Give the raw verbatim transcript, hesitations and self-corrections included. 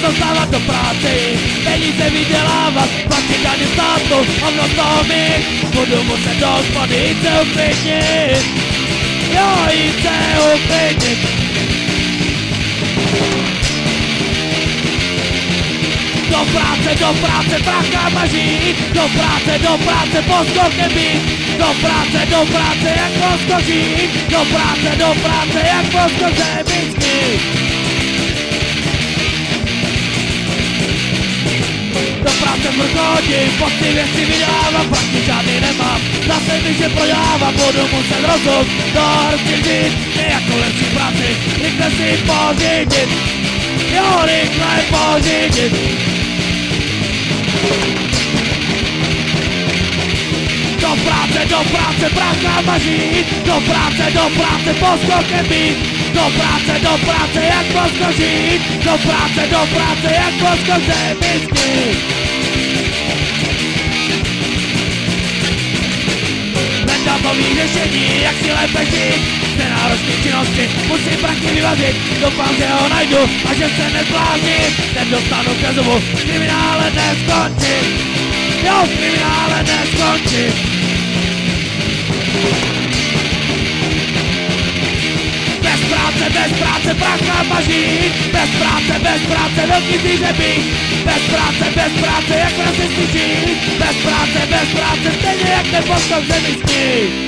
dostávat do práce, peníze vydělávat, platit daně státu, hovno z toho mít, budu muset do hospody jít se uklidnit, jo, jít se uklidnit. Do práce, do práce, prachám žít, do práce, do práce, poskokem být, do práce, do práce, jak poskočit, do práce, do práce, jak poskok zemický. Do práce vrchodím, posty věci vydávám, prakticky žádný nemám, zase mi, že prodávám, budu muset rozum, do hrsti vzít, nějakou lepší práci, rychle si pořídit, jo, rychle pořídit. Do práce, do práce, prachám žít, do práce, do práce, poskokem být, do práce, do práce, jak poskočit, do práce, do práce, jak poskok zemický. Hledám nový řešení, jak si lépe žít, z nenáročné činnosti musím prachy vyvařit, doufám, že ho najdu a že se nezblázním, ten dostanu ke zubu, v kriminále neskončit, jo, v kriminále neskončit. Bez práce, bez práce, prachám žít, bez práce, bez práce, velký zvíře být, bez práce, bez práce, jak rasisti žít, bez práce, bez práce, stejně jak ten poskok zemický.